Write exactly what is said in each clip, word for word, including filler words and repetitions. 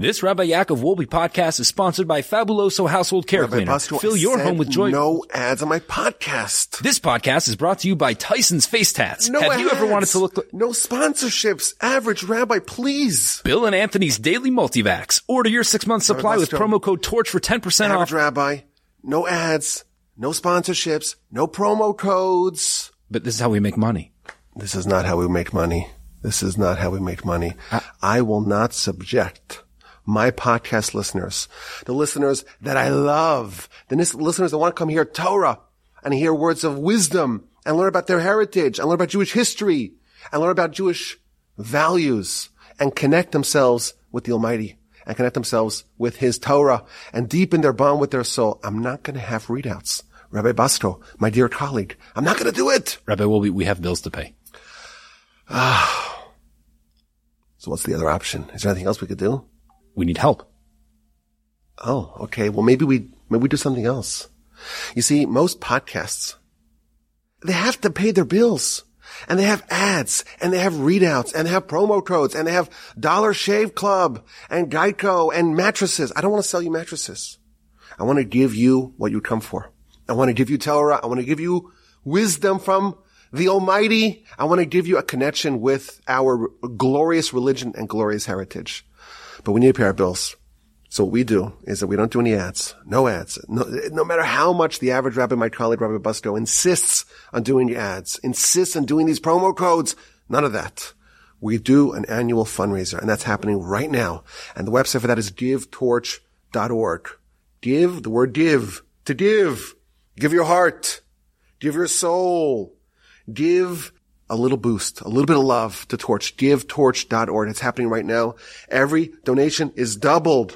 This Rabbi Yaakov Wolbe podcast is sponsored by Fabuloso Household Care Rabbi Cleaner. Buster, Fill I your said home with joy. No ads on my podcast. This podcast is brought to you by Tyson's Face Tats. No Have ads. you ever wanted to look like... No sponsorships. Average Rabbi, please. Bill and Anthony's Daily Multivax. Order your six-month supply with promo code TORCH for ten percent Average off. Rabbi, no ads, no sponsorships, no promo codes. But this is how we make money. This is not how we make money. This is not how we make money. I, I will not subject my podcast listeners, the listeners that I love, the listeners that want to come hear Torah and hear words of wisdom and learn about their heritage and learn about Jewish history and learn about Jewish values and connect themselves with the Almighty and connect themselves with His Torah and deepen their bond with their soul. I'm not going to have readouts. Rabbi Basto, my dear colleague, I'm not going to do it. Rabbi Wolbe, we have bills to pay. Ah. So what's the other option? Is there anything else we could do? We need help. Oh, okay. Well, maybe we, maybe we do something else. You see, most podcasts, they have to pay their bills and they have ads and they have readouts and they have promo codes and they have Dollar Shave Club and Geico and mattresses. I don't want to sell you mattresses. I want to give you what you come for. I want to give you Torah. I want to give you wisdom from the Almighty. I want to give you a connection with our glorious religion and glorious heritage. But we need to pay our bills. So what we do is that we don't do any ads. No ads. No, no matter how much the average rabbi, my colleague, Rabbi Busto, insists on doing ads, insists on doing these promo codes, none of that. We do an annual fundraiser, and that's happening right now. And the website for that is give torch dot org. Give, the word give, to give. Give your heart. Give your soul. Give a little boost, a little bit of love to Torch. give torch dot org. It's happening right now. Every donation is doubled.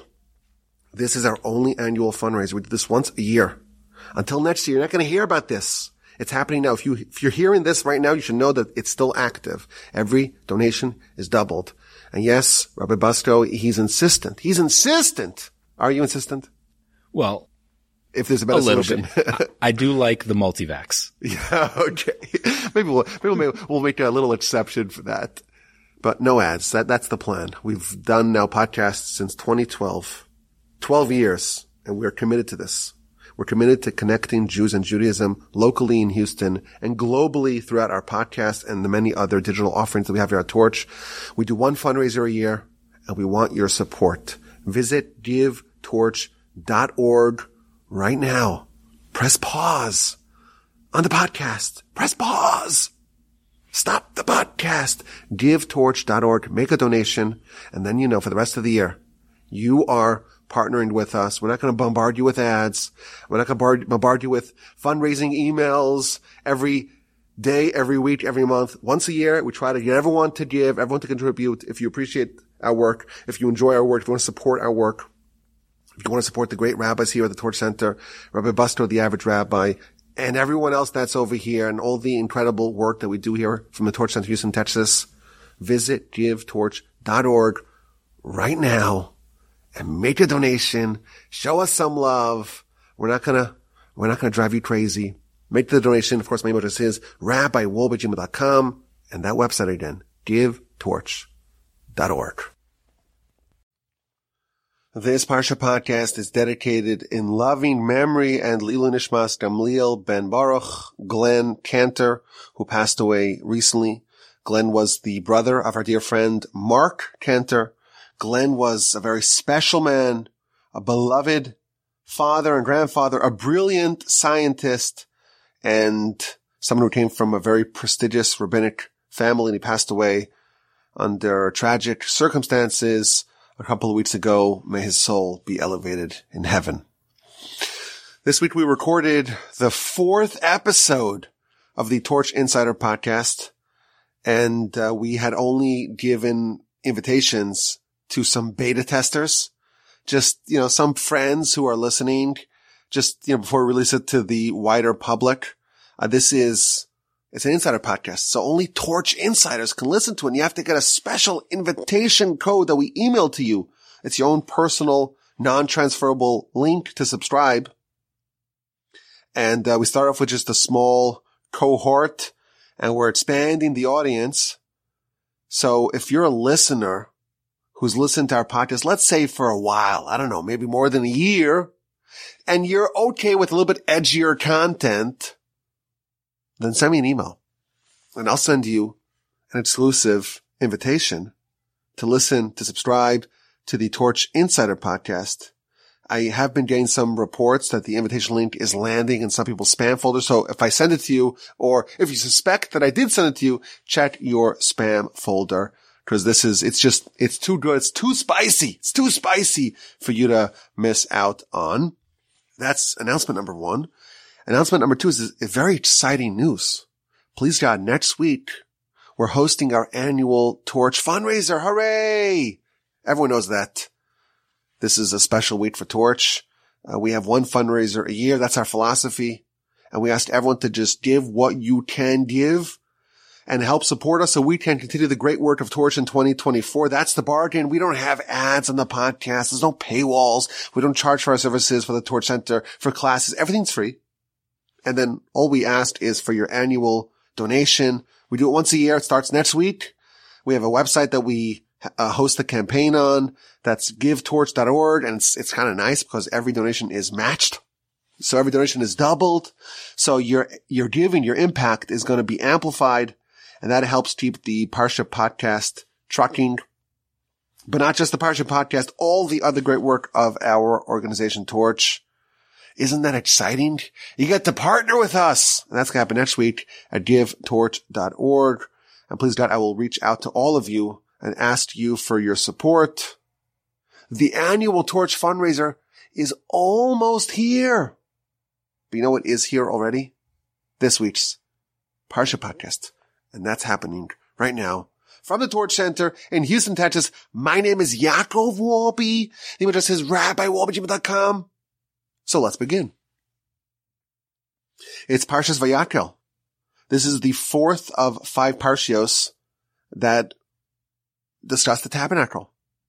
This is our only annual fundraiser. We do this once a year. Until next year, you're not going to hear about this. It's happening now. If you, if you're hearing this right now, you should know that it's still active. Every donation is doubled. And yes, Rabbi Busto, he's insistent. He's insistent. Are you insistent? Well, if there's a better a little solution. bit. I do like the multivax. Yeah, okay. Maybe we'll, maybe we'll, we'll make a little exception for that. But no ads. That, that's the plan. We've done now podcasts since twenty twelve. twelve years. And we're committed to this. We're committed to connecting Jews and Judaism locally in Houston and globally throughout our podcast and the many other digital offerings that we have here at Torch. We do one fundraiser a year and we want your support. Visit give torch dot org right now. Press pause on the podcast. Press pause. Stop the podcast. give torch dot org. Make a donation. And then, you know, for the rest of the year, you are partnering with us. We're not going to bombard you with ads. We're not going to bombard you with fundraising emails every day, every week, every month. Once a year, we try to get everyone to give, everyone to contribute. If you appreciate our work, if you enjoy our work, if you want to support our work, if you want to support the great rabbis here at the Torch Center, Rabbi Busto, the average rabbi, and everyone else that's over here, and all the incredible work that we do here from the Torch Center, Houston, Texas, visit give torch dot org right now and make a donation. Show us some love. We're not gonna, we're not gonna drive you crazy. Make the donation. Of course, my email address is rabbi wolbe at gmail dot com, and that website again, give torch dot org. This Parsha podcast is dedicated in loving memory and Lilu Nishmas Gamliel Ben Baruch Glenn Cantor, who passed away recently. Glenn was the brother of our dear friend Mark Cantor. Glenn was a very special man, a beloved father and grandfather, a brilliant scientist, and someone who came from a very prestigious rabbinic family, and he passed away under tragic circumstances a couple of weeks ago. May his soul be elevated in heaven. This week we recorded the fourth episode of the Torch Insider podcast, and uh, we had only given invitations to some beta testers, just, you know, some friends who are listening, just, you know, before we release it to the wider public. Uh, this is, it's an insider podcast, so only Torch insiders can listen to it. And you have to get a special invitation code that we email to you. It's your own personal, non-transferable link to subscribe. And uh, we start off with just a small cohort, and we're expanding the audience. So if you're a listener who's listened to our podcast, let's say for a while, I don't know, maybe more than a year, and you're okay with a little bit edgier content, then send me an email and I'll send you an exclusive invitation to listen, to subscribe to the Torch Insider podcast. I have been getting some reports that the invitation link is landing in some people's spam folders. So if I send it to you, or if you suspect that I did send it to you, check your spam folder. Because this is, it's just, it's too good. It's too spicy. It's too spicy for you to miss out on. That's announcement number one. Announcement number two is a very exciting news. Please God, next week, we're hosting our annual Torch fundraiser. Hooray! Everyone knows that. This is a special week for Torch. Uh, we have one fundraiser a year. That's our philosophy. And we ask everyone to just give what you can give and help support us so we can continue the great work of Torch in twenty twenty-four. That's the bargain. We don't have ads on the podcast. There's no paywalls. We don't charge for our services for the Torch Center, for classes. Everything's free. And then all we ask is for your annual donation. We do it once a year. It starts next week. We have a website that we uh, host the campaign on. That's give torch dot org. And it's, it's kind of nice because every donation is matched. So every donation is doubled. So your, your giving, your impact is going to be amplified. And that helps keep the Parsha podcast trucking. But not just the Parsha podcast, all the other great work of our organization, Torch. Isn't that exciting? You get to partner with us. And that's going to happen next week at give torch dot org. And please God, I will reach out to all of you and ask you for your support. The annual Torch fundraiser is almost here. But you know what is here already? This week's Parsha podcast. And that's happening right now from the Torch Center in Houston, Texas. My name is Yaakov Wolbe. The email address is rabbi wolbe gmail dot com. So let's begin. It's Parshas Vayakhel. This is the fourth of five Parshios that discuss the tabernacle.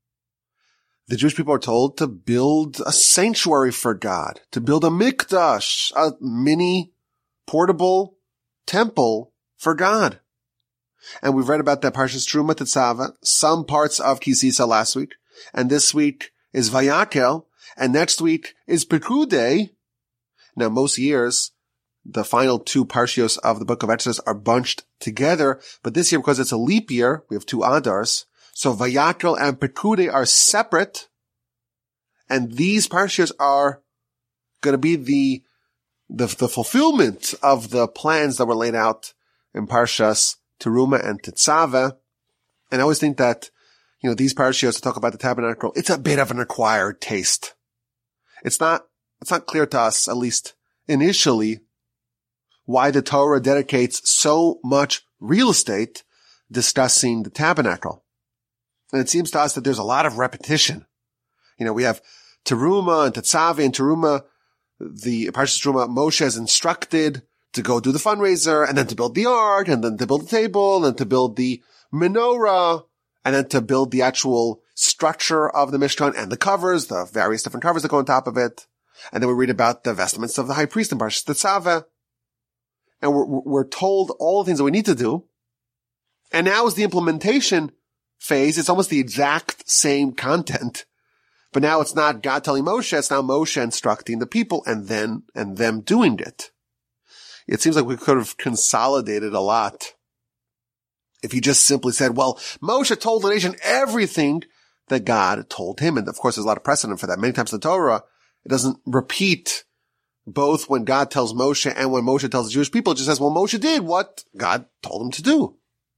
The Jewish people are told to build a sanctuary for God, to build a mikdash, a mini portable temple for God. And we've read about that Parshas Truma Tetzaveh, some parts of Ki Sisa last week, and this week is Vayakhel, and next week is Pekudei. Now, most years, the final two Parshios of the book of Exodus are bunched together, but this year, because it's a leap year, we have two Adars, so Vayakhel and Pekudei are separate, and these Parshios are going to be the, the, the fulfillment of the plans that were laid out in Parshas Teruma and Tetzaveh. And I always think that, you know, these Parshios to talk about the tabernacle, it's a bit of an acquired taste. It's not, it's not clear to us, at least initially, why the Torah dedicates so much real estate discussing the tabernacle. And it seems to us that there's a lot of repetition. You know, we have Teruma and Tetzaveh and Teruma, the Parshas Teruma, Moshe is instructed to go do the fundraiser and then to build the ark and then to build the table and to build the menorah and then to build the actual structure of the Mishkan and the covers, the various different covers that go on top of it. And then we read about the vestments of the high priest in Parshas Tetzaveh. And we're, we're told all the things that we need to do. And now is the implementation phase. It's almost the exact same content. But now it's not God telling Moshe, it's now Moshe instructing the people and then, and them doing it. It seems like we could have consolidated a lot if he just simply said, well, Moshe told the nation everything that God told him. And of course, there's a lot of precedent for that. Many times in the Torah, it doesn't repeat both when God tells Moshe and when Moshe tells the Jewish people. It just says, well, Moshe did what God told him to do.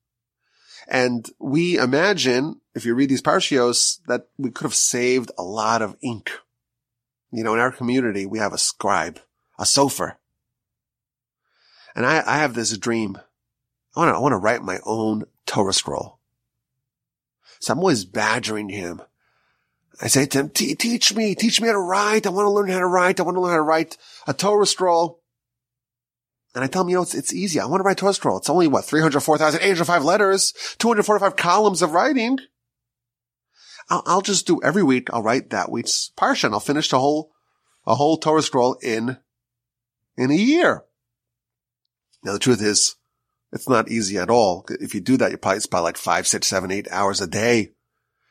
And we imagine, if you read these Parshios, that we could have saved a lot of ink. You know, in our community, we have a scribe, a sofer. And I, I have this dream. I want to, I want to write my own Torah scroll. So I'm always badgering him. I say to him, teach me, teach me how to write. I want to learn how to write. I want to learn how to write a Torah scroll. And I tell him, you know, it's, it's easy. I want to write a Torah scroll. It's only, what, three hundred four thousand eight hundred five letters, two hundred forty-five columns of writing. I'll, I'll just do every week. I'll write that week's Parsha and I'll finish the whole, a whole Torah scroll in, in a year. Now, the truth is, it's not easy at all. If you do that, you probably spend like five, six, seven, eight hours a day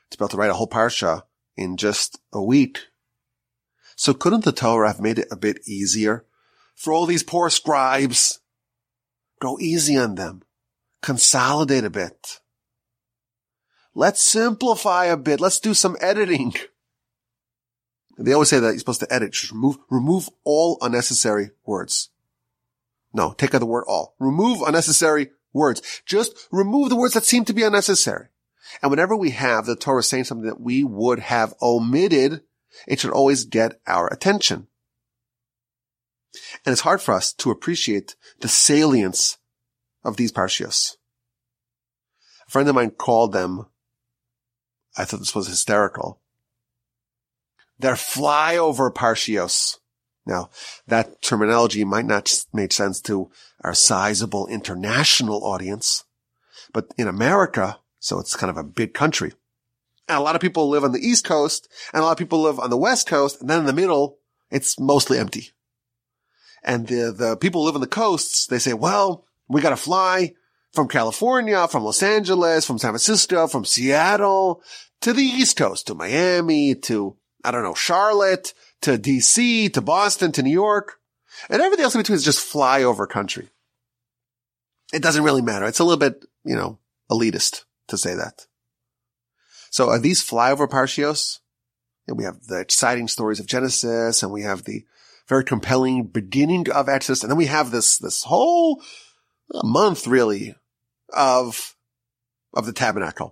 to be able to write a whole parsha in just a week. So couldn't the Torah have made it a bit easier for all these poor scribes? Go easy on them. Consolidate a bit. Let's simplify a bit. Let's do some editing. They always say that you're supposed to edit. Just remove, remove all unnecessary words. No, take out the word all. Remove unnecessary words. Just remove the words that seem to be unnecessary. And whenever we have the Torah saying something that we would have omitted, it should always get our attention. And it's hard for us to appreciate the salience of these parshios. A friend of mine called them, I thought this was hysterical, they're flyover parshios. Now, that terminology might not make sense to our sizable international audience, but in America, so it's kind of a big country, and a lot of people live on the East Coast, and a lot of people live on the West Coast, and then in the middle, it's mostly empty. And the, the people who live on the coasts, they say, well, we gotta fly from California, from Los Angeles, from San Francisco, from Seattle, to the East Coast, to Miami, to, I don't know, Charlotte, to D C, to Boston, to New York, and everything else in between is just flyover country. It doesn't really matter. It's a little bit, you know, elitist to say that. So are these flyover parshios? And we have the exciting stories of Genesis, and we have the very compelling beginning of Exodus, and then we have this, this whole month, really, of, of the tabernacle.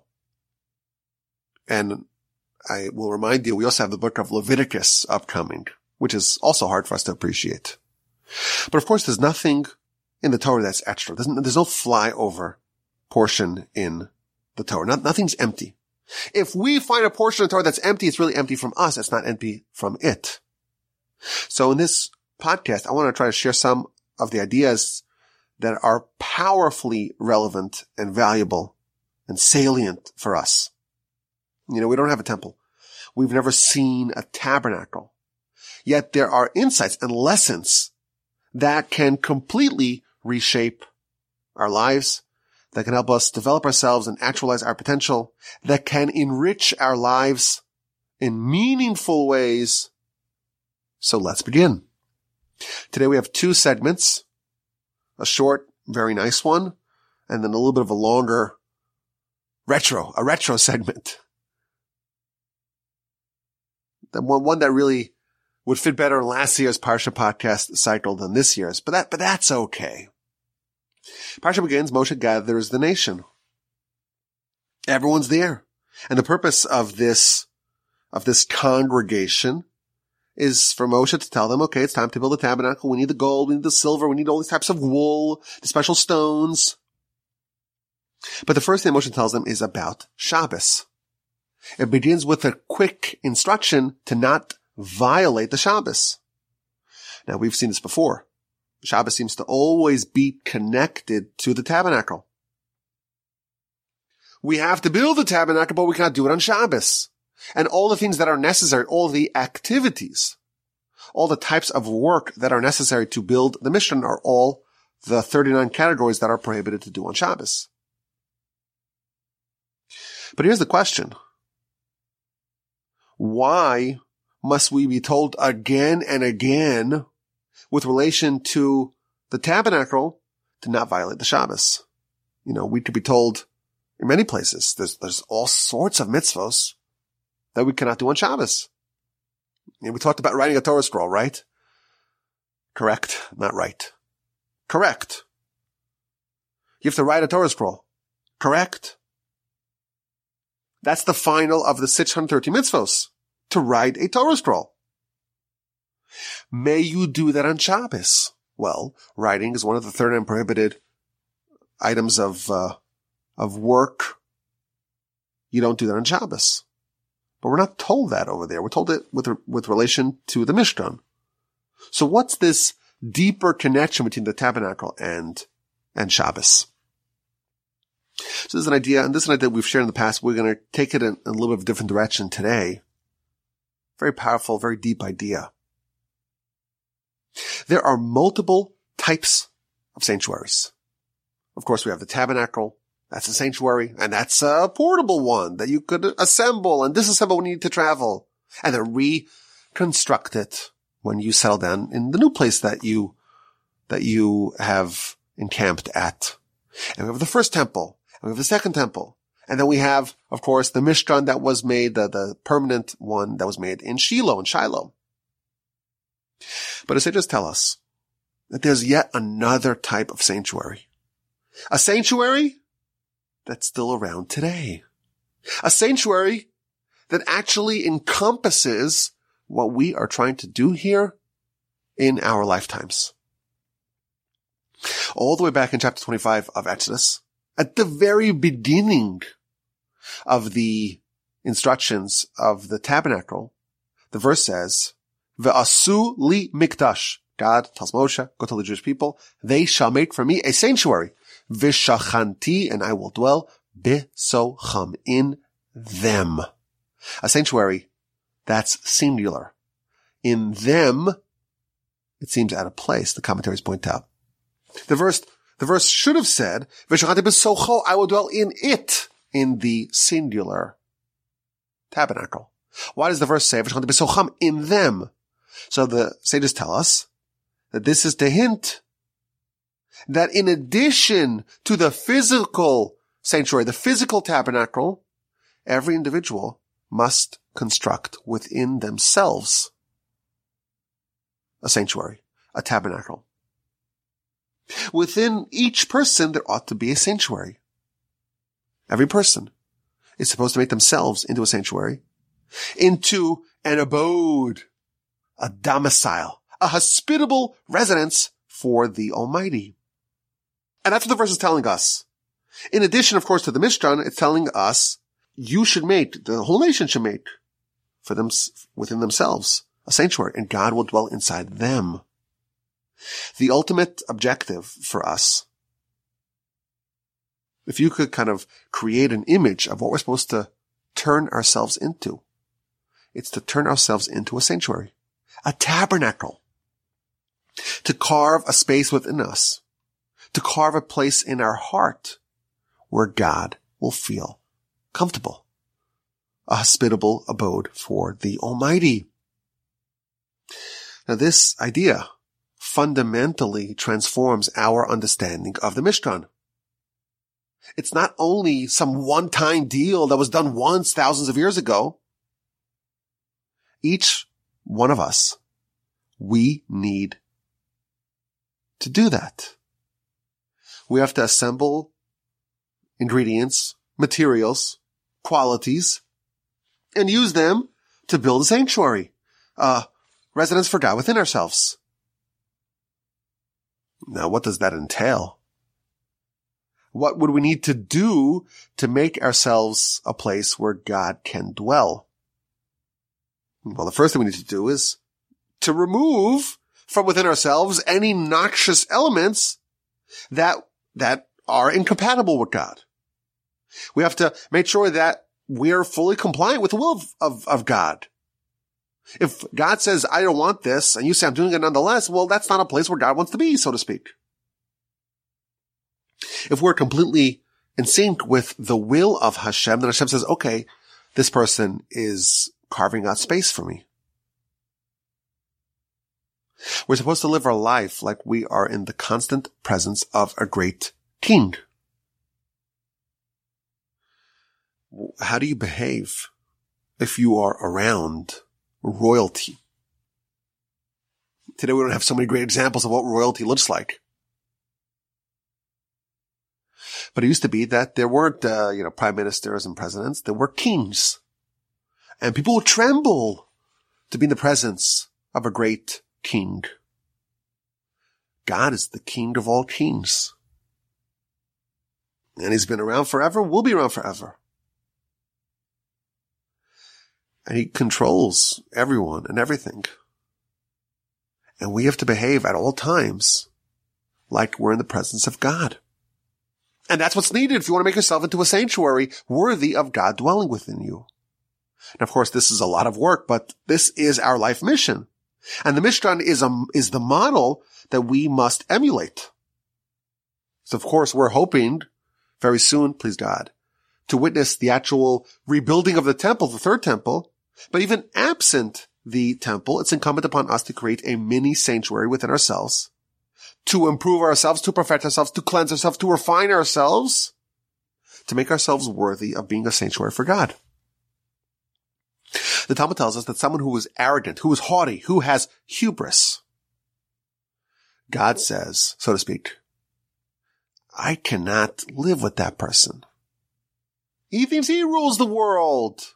And I will remind you, we also have the book of Leviticus upcoming, which is also hard for us to appreciate. But of course, there's nothing in the Torah that's extra. There's, there's no flyover portion in the Torah. Not, nothing's empty. If we find a portion of the Torah that's empty, it's really empty from us. It's not empty from it. So in this podcast, I want to try to share some of the ideas that are powerfully relevant and valuable and salient for us. You know, we don't have a temple. We've never seen a tabernacle. Yet there are insights and lessons that can completely reshape our lives, that can help us develop ourselves and actualize our potential, that can enrich our lives in meaningful ways. So let's begin. Today we have two segments, a short, very nice one, and then a little bit of a longer retro, a retro segment. The one, one that really would fit better in last year's Parsha podcast cycle than this year's, but that, but that's okay. Parsha begins, Moshe gathers the nation. Everyone's there. And the purpose of this, of this congregation is for Moshe to tell them, okay, it's time to build a tabernacle. We need the gold, we need the silver, we need all these types of wool, the special stones. But the first thing Moshe tells them is about Shabbos. It begins with a quick instruction to not violate the Shabbos. Now, we've seen this before. Shabbos seems to always be connected to the tabernacle. We have to build the tabernacle, but we cannot do it on Shabbos. And all the things that are necessary, all the activities, all the types of work that are necessary to build the Mishkan are all the thirty-nine categories that are prohibited to do on Shabbos. But here's the question. Why must we be told again and again with relation to the tabernacle to not violate the Shabbos? You know, we could be told in many places, there's, there's all sorts of mitzvos that we cannot do on Shabbos. And we talked about writing a Torah scroll, right? Correct, not right. Correct. You have to write a Torah scroll. Correct. That's the final of the six hundred thirty mitzvos, to write a Torah scroll. May you do that on Shabbos? Well, writing is one of the thirty-nine prohibited items of, uh, of work. You don't do that on Shabbos. But we're not told that over there. We're told it with, with relation to the Mishkan. So what's this deeper connection between the tabernacle and, and Shabbos? So this is an idea, and this is an idea we've shared in the past. We're going to take it in, in a little bit of a different direction today. Very powerful, very deep idea. There are multiple types of sanctuaries. Of course, we have the tabernacle That's a sanctuary, and that's a portable one that you could assemble and disassemble when you need to travel, and then reconstruct it when you settle down in the new place that you, that you have encamped at. And we have the first temple, and we have the second temple. And then we have, of course, the Mishkan that was made, the, the permanent one that was made in Shiloh, in Shiloh. But as they just tell us, that there's yet another type of sanctuary. A sanctuary that's still around today. A sanctuary that actually encompasses what we are trying to do here in our lifetimes. All the way back in chapter twenty-five of Exodus, at the very beginning of the instructions of the tabernacle, the verse says, Ve'asu li mikdash. God tells Moshe, go tell the Jewish people, they shall make for me a sanctuary. V'shachanti, and I will dwell bisocham, in them. A sanctuary that's singular. In them, it seems out of place, the commentaries point out. The verse, the verse should have said, V'shachanti bisocho, I will dwell in it, in the singular tabernacle. Why does the verse say, V'shachanti bisocham, in them? So the sages tell us that this is to hint that in addition to the physical sanctuary, the physical tabernacle, every individual must construct within themselves a sanctuary, a tabernacle. Within each person, there ought to be a sanctuary. Every person is supposed to make themselves into a sanctuary, into an abode, a domicile, a hospitable residence for the Almighty. And that's what the verse is telling us. In addition, of course, to the Mishkan, it's telling us you should make, the whole nation should make for them, within themselves, a sanctuary, and God will dwell inside them. The ultimate objective for us, if you could kind of create an image of what we're supposed to turn ourselves into, it's to turn ourselves into a sanctuary, a tabernacle, to carve a space within us, to carve a place in our heart where God will feel comfortable, a hospitable abode for the Almighty. Now, this idea fundamentally transforms our understanding of the Mishkan. It's not only some one-time deal that was done once thousands of years ago. Each one of us, we need to do that. We have to assemble ingredients, materials, qualities, and use them to build a sanctuary, a residence for God within ourselves. Now, what does that entail? What would we need to do to make ourselves a place where God can dwell? Well, the first thing we need to do is to remove from within ourselves any noxious elements that, that are incompatible with God. We have to make sure that we're fully compliant with the will of, of, of God. If God says, I don't want this, and you say I'm doing it nonetheless, well, that's not a place where God wants to be, so to speak. If we're completely in sync with the will of Hashem, then Hashem says, okay, this person is carving out space for me. We're supposed to live our life like we are in the constant presence of a great king. How do you behave if you are around royalty? Today we don't have so many great examples of what royalty looks like. But it used to be that there weren't, uh, you know, prime ministers and presidents. There were kings. And people would tremble to be in the presence of a great king. God is the king of all kings. And he's been around forever, will be around forever. And he controls everyone and everything. And we have to behave at all times like we're in the presence of God. And that's what's needed if you want to make yourself into a sanctuary worthy of God dwelling within you. And of course, this is a lot of work, but this is our life mission. And the Mishkan is a, is the model that we must emulate. So of course, we're hoping very soon, please God, to witness the actual rebuilding of the temple, the third temple. But even absent the temple, it's incumbent upon us to create a mini sanctuary within ourselves, to improve ourselves, to perfect ourselves, to cleanse ourselves, to refine ourselves, to make ourselves worthy of being a sanctuary for God. The Talmud tells us that someone who is arrogant, who is haughty, who has hubris, God says, so to speak, I cannot live with that person. He thinks he rules the world.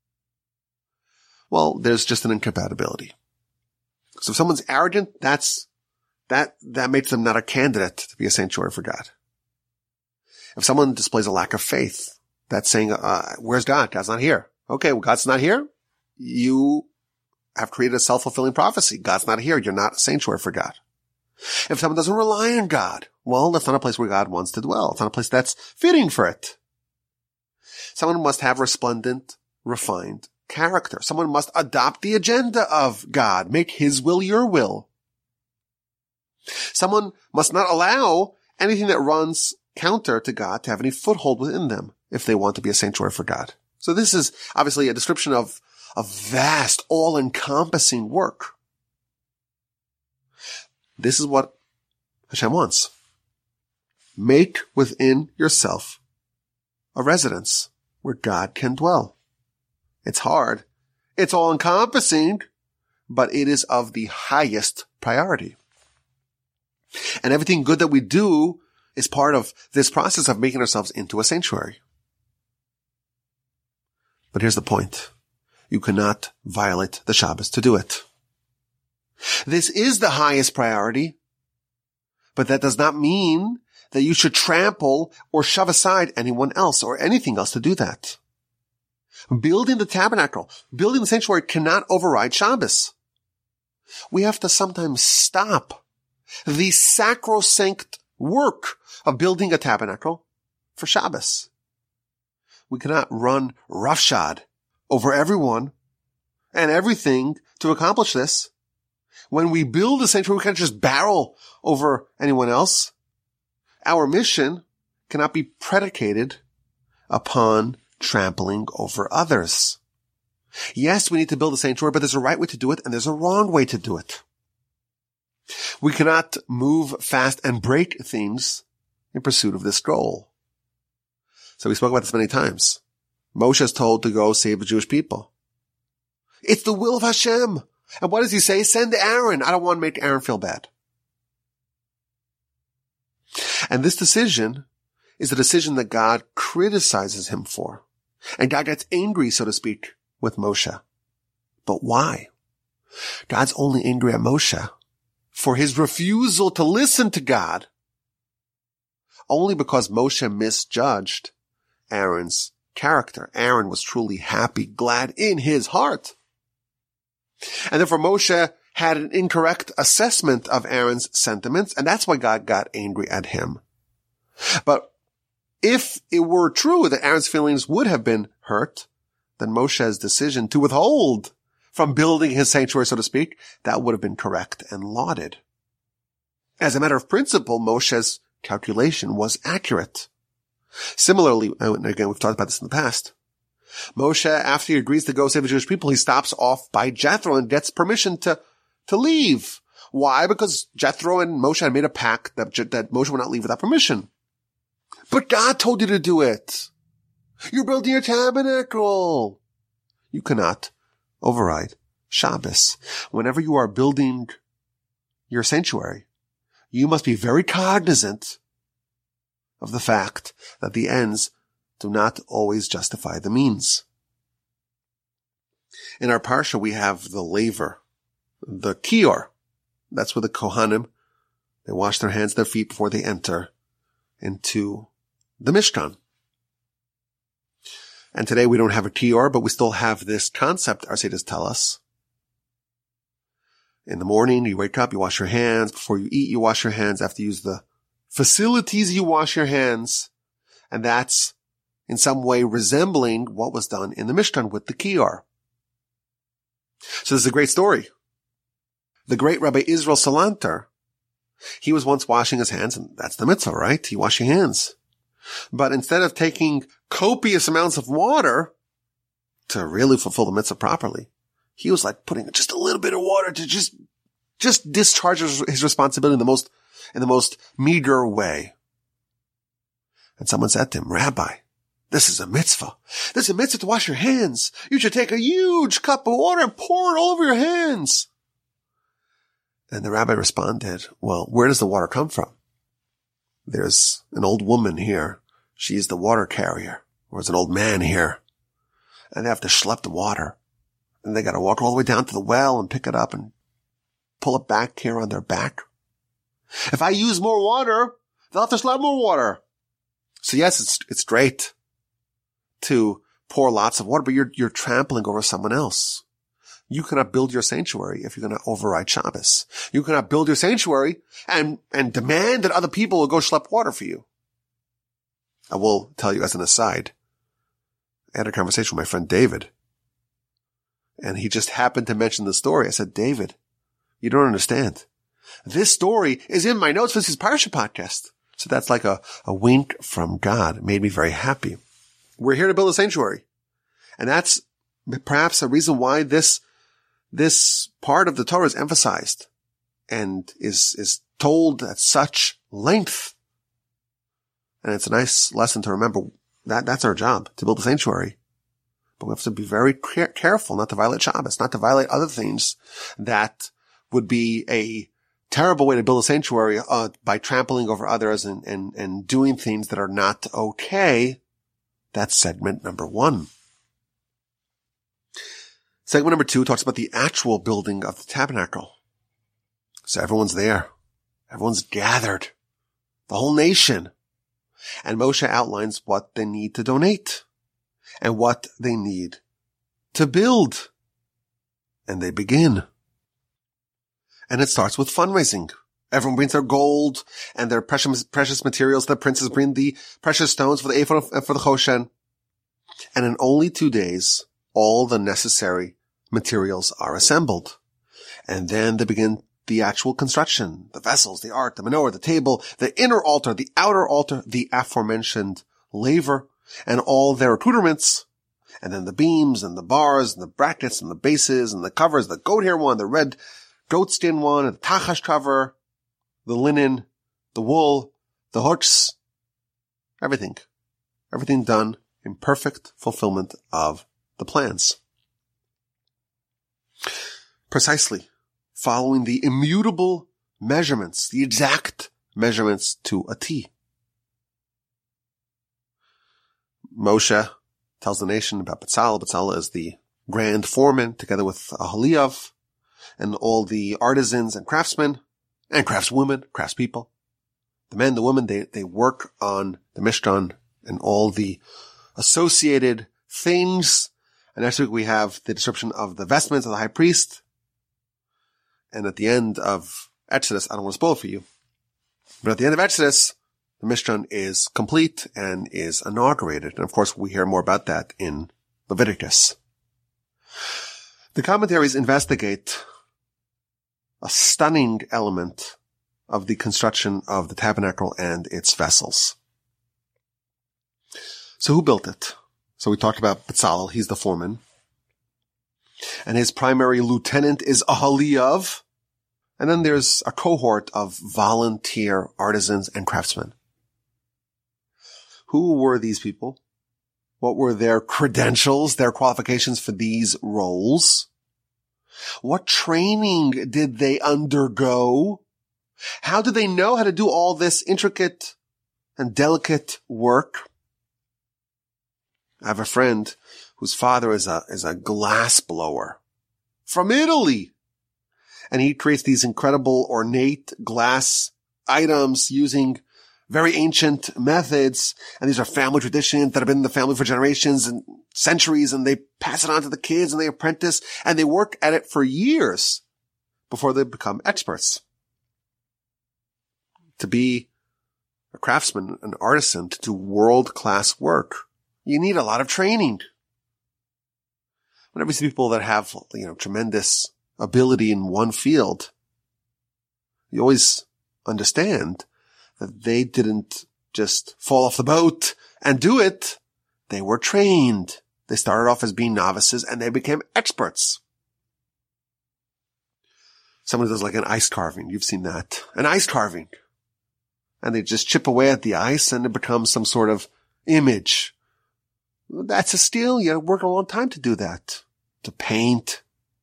Well, there's just an incompatibility. So if someone's arrogant, that's, that, that makes them not a candidate to be a sanctuary for God. If someone displays a lack of faith, that's saying, uh, where's God? God's not here. Okay, well, God's not here. You have created a self-fulfilling prophecy. God's not here. You're not a sanctuary for God. If someone doesn't rely on God, well, that's not a place where God wants to dwell. It's not a place that's fitting for it. Someone must have resplendent, refined character. Someone must adopt the agenda of God, make his will your will. Someone must not allow anything that runs counter to God to have any foothold within them if they want to be a sanctuary for God. So this is obviously a description of a vast, all-encompassing work. This is what Hashem wants. Make within yourself a residence where God can dwell. It's hard. It's all-encompassing, but it is of the highest priority. And everything good that we do is part of this process of making ourselves into a sanctuary. But here's the point. You cannot violate the Shabbos to do it. This is the highest priority, but that does not mean that you should trample or shove aside anyone else or anything else to do that. Building the tabernacle, building the sanctuary cannot override Shabbos. We have to sometimes stop the sacrosanct work of building a tabernacle for Shabbos. We cannot run roughshod over everyone and everything to accomplish this. When we build a sanctuary, we can't just barrel over anyone else. Our mission cannot be predicated upon trampling over others. Yes, we need to build a sanctuary, but there's a right way to do it and there's a wrong way to do it. We cannot move fast and break things in pursuit of this goal. So we spoke about this many times. Moshe is told to go save the Jewish people. It's the will of Hashem. And what does he say? Send Aaron. I don't want to make Aaron feel bad. And this decision is a decision that God criticizes him for. And God gets angry, so to speak, with Moshe. But why? God's only angry at Moshe for his refusal to listen to God, only because Moshe misjudged Aaron's character. Aaron was truly happy, glad in his heart. And therefore Moshe had an incorrect assessment of Aaron's sentiments, and that's why God got angry at him. But if it were true that Aaron's feelings would have been hurt, then Moshe's decision to withhold from building his sanctuary, so to speak, that would have been correct and lauded. As a matter of principle, Moshe's calculation was accurate. Similarly, and again, we've talked about this in the past, Moshe, after he agrees to go save the Jewish people, he stops off by Jethro and gets permission to, to leave. Why? Because Jethro and Moshe had made a pact that, that Moshe would not leave without permission. But God told you to do it. You're building your tabernacle. You cannot override Shabbos. Whenever you are building your sanctuary, you must be very cognizant of the fact that the ends do not always justify the means. In our parsha, we have the laver, the kior. That's where the Kohanim, they wash their hands, their feet before they enter into the Mishkan. And today we don't have a kior, but we still have this concept, our sages tell us. In the morning, you wake up, you wash your hands. Before you eat, you wash your hands. After you use the facilities, you wash your hands. And that's in some way resembling what was done in the Mishkan with the kior. So this is a great story. The great Rabbi Israel Salanter, he was once washing his hands, and that's the mitzvah, right? You wash your hands. But instead of taking copious amounts of water to really fulfill the mitzvah properly, he was like putting just a little bit of water to just, just discharge his responsibility in the most, in the most meager way. And someone said to him, Rabbi, this is a mitzvah. This is a mitzvah to wash your hands. You should take a huge cup of water and pour it all over your hands. And the rabbi responded, well, where does the water come from? There's an old woman here. She's the water carrier. Or there's an old man here. And they have to schlep the water. And they got to walk all the way down to the well and pick it up and pull it back here on their back. If I use more water, they'll have to schlep more water. So yes, it's, it's great to pour lots of water, but you're, you're trampling over someone else. You cannot build your sanctuary if you're going to override Shabbos. You cannot build your sanctuary and, and demand that other people will go schlep water for you. I will tell you as an aside, I had a conversation with my friend David, and he just happened to mention the story. I said, David, you don't understand. This story is in my notes for this Parsha podcast. So that's like a, a wink from God. It made me very happy. We're here to build a sanctuary. And that's perhaps a reason why this, this part of the Torah is emphasized and is, is told at such length. And it's a nice lesson to remember that that's our job, to build a sanctuary. But we have to be very care- careful not to violate Shabbos, not to violate other things that would be a terrible way to build a sanctuary, uh, by trampling over others and, and, and doing things that are not okay. That's segment number one. Segment number two talks about the actual building of the tabernacle. So everyone's there. Everyone's gathered. The whole nation. And Moshe outlines what they need to donate and what they need to build. And they begin. And it starts with fundraising. Everyone brings their gold and their precious, precious materials. The princes bring the precious stones for the ephod and for the choshen. And in only two days, all the necessary materials are assembled. And then they begin the actual construction, the vessels, the ark, the menorah, the table, the inner altar, the outer altar, the aforementioned laver, and all their accoutrements. And then the beams and the bars and the brackets and the bases and the covers, the goat hair one, the red goatskin one, the tachash cover, the linen, the wool, the hooks, everything. Everything done in perfect fulfillment of the plans. Precisely following the immutable measurements, the exact measurements to a T. Moshe tells the nation about Betzalel. Betzalel is the grand foreman together with Aholiav and all the artisans and craftsmen and craftswomen, craftspeople. The men, the women, they, they work on the Mishkan and all the associated things. And next week we have the description of the vestments of the high priest. And at the end of Exodus, I don't want to spoil it for you, but at the end of Exodus, the Mishkan is complete and is inaugurated. And of course, we hear more about that in Leviticus. The commentaries investigate a stunning element of the construction of the tabernacle and its vessels. So who built it? So we talked about Betzalel. He's the foreman. And his primary lieutenant is Aholiav. And then there's a cohort of volunteer artisans and craftsmen. Who were these people? What were their credentials, their qualifications for these roles? What training did they undergo? How did they know how to do all this intricate and delicate work? I have a friend whose father is a, is a glass blower from Italy. And he creates these incredible ornate glass items using very ancient methods. And these are family traditions that have been in the family for generations and centuries. And they pass it on to the kids and they apprentice and they work at it for years before they become experts. To be a craftsman, an artisan, to do world-class work, you need a lot of training. Whenever you see people that have, you know, tremendous ability in one field, you always understand that they didn't just fall off the boat and do it. They were trained. They started off as being novices and they became experts. Someone does like an ice carving. You've seen that. An ice carving. And they just chip away at the ice and it becomes some sort of image. That's a skill. You work a long time to do that. To paint.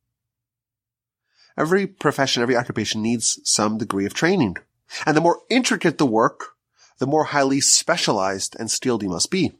Every profession, every occupation needs some degree of training. And the more intricate the work, the more highly specialized and skilled you must be.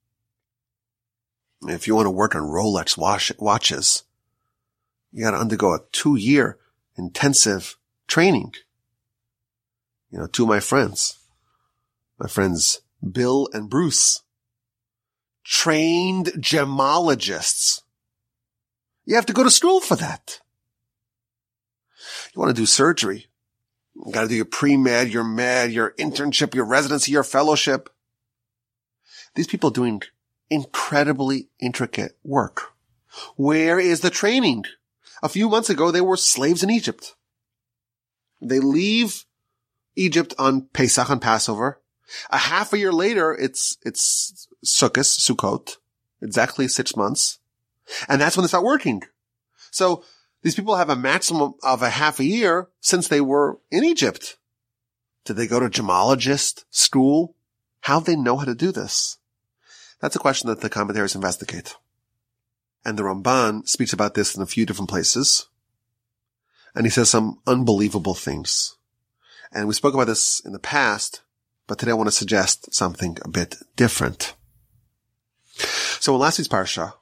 If you want to work on Rolex watch, watches, you got to undergo a two-year intensive training. You know, two of my friends, my friends Bill and Bruce, trained gemologists. You have to go to school for that. You want to do surgery. You got to do your pre-med, your med, your internship, your residency, your fellowship. These people are doing incredibly intricate work. Where is the training? A few months ago, they were slaves in Egypt. They leave Egypt on Pesach, on Passover. A half a year later, it's, it's Sukkot, Sukkot, exactly six months. And that's when they start working. So these people have a maximum of a half a year since they were in Egypt. Did they go to gemologist school? How do they know how to do this? That's a question that the commentaries investigate. And the Ramban speaks about this in a few different places. And he says some unbelievable things. And we spoke about this in the past, but today I want to suggest something a bit different. So in last week's parsha,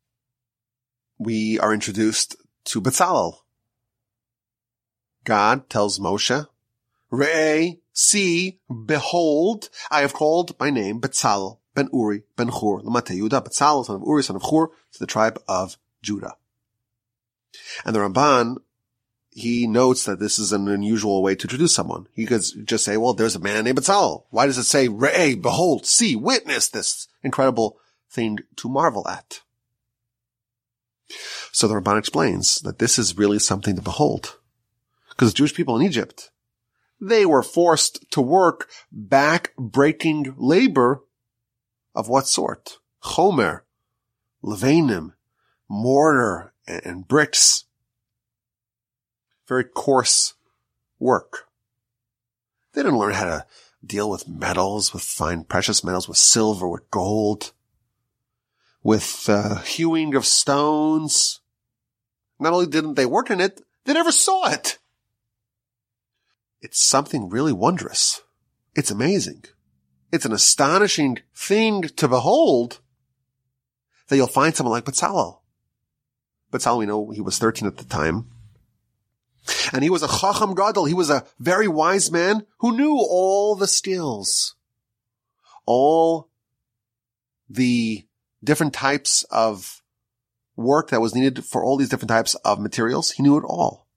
we are introduced to Bezalel. God tells Moshe, Re'eh, see, behold, I have called my name Bezalel ben Uri ben Hur, Lamata Yehuda, Bezalel, son of Uri, son of Hur, to the tribe of Judah. And the Ramban, he notes that this is an unusual way to introduce someone. He could just say, well, there's a man named Bezalel. Why does it say, Re'eh, behold, see, witness this incredible thing to marvel at? So the Ramban explains that this is really something to behold. Because the Jewish people in Egypt, they were forced to work back-breaking labor of what sort? Chomer, levanim, mortar, and, and bricks. Very coarse work. They didn't learn how to deal with metals, with fine precious metals, with silver, with gold, with uh, hewing of stones. Not only didn't they work in it, they never saw it. It's something really wondrous. It's amazing. It's an astonishing thing to behold that you'll find someone like Bezalel. Bezalel, we know he was thirteen at the time. And he was a Chacham Gadol. He was a very wise man who knew all the skills, all the different types of work that was needed for all these different types of materials. He knew it all.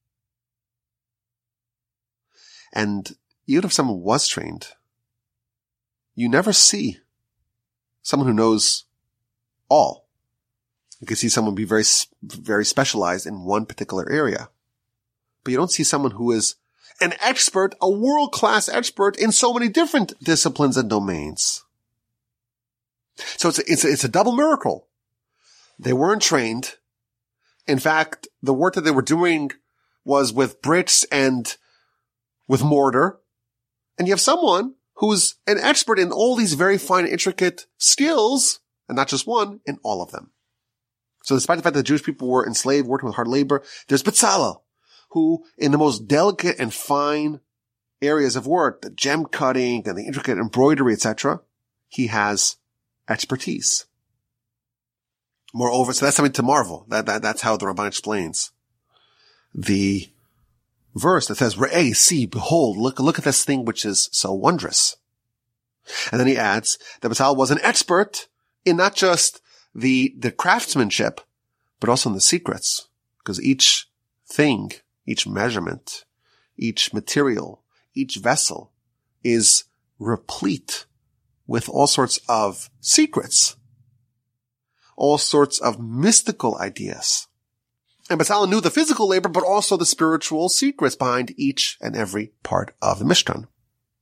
And even if someone was trained, you never see someone who knows all. You can see someone be very, very specialized in one particular area. But you don't see someone who is an expert, a world-class expert in so many different disciplines and domains. So it's a, it's a, it's a double miracle. They weren't trained. In fact, the work that they were doing was with bricks and with mortar. And you have someone who's an expert in all these very fine, intricate skills, and not just one, in all of them. So despite the fact that the Jewish people were enslaved, working with hard labor, there's Bezalel, who in the most delicate and fine areas of work, the gem cutting and the intricate embroidery, et cetera, he has expertise. Moreover, so that's something to marvel. That, that, that's how the Ramban explains the verse that says, Re'eh, see, behold, look, look at this thing which is so wondrous. And then he adds that Bezalel was an expert in not just the, the craftsmanship, but also in the secrets. Because each thing, each measurement, each material, each vessel is replete with all sorts of secrets, all sorts of mystical ideas. And Bezalel knew the physical labor, but also the spiritual secrets behind each and every part of the Mishkan.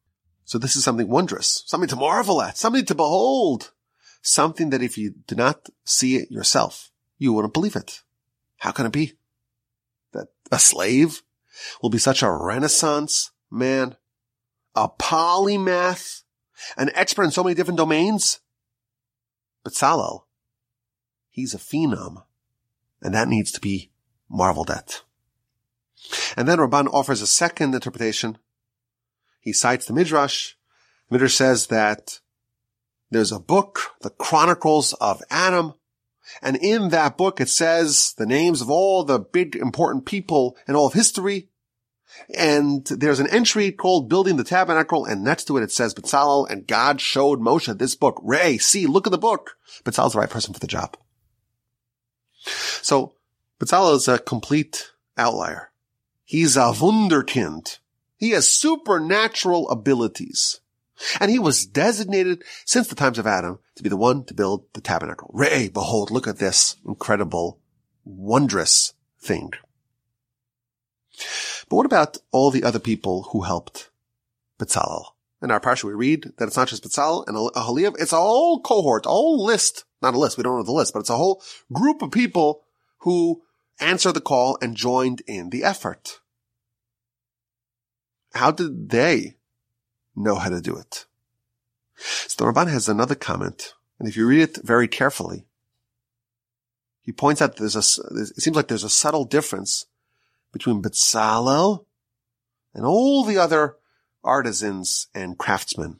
So this is something wondrous, something to marvel at, something to behold, something that if you do not see it yourself, you wouldn't believe it. How can it be that a slave will be such a Renaissance man, a polymath, an expert in so many different domains? Bezalel, he's a phenom, and that needs to be marveled at. And then Ramban offers a second interpretation. He cites the Midrash. The Midrash says that there's a book, the Chronicles of Adam, and in that book it says the names of all the big important people in all of history. And there's an entry called Building the Tabernacle, and next to it it says Bezalel, and God showed Moshe this book. Ray, see, look at the book. Bezalel's the right person for the job. So Bezalel is a complete outlier. He's a wunderkind. He has supernatural abilities. And he was designated since the times of Adam to be the one to build the tabernacle. Ray, behold, look at this incredible, wondrous thing. But what about all the other people who helped Bezalel? In our parsha we read that it's not just Bezalel and Aholiab, it's a whole cohort, a whole list, not a list, we don't know the list, but it's a whole group of people who answered the call and joined in the effort. How did they know how to do it? So the Ramban has another comment, and if you read it very carefully, he points out that there's a, it seems like there's a subtle difference between Bezalel and all the other artisans and craftsmen.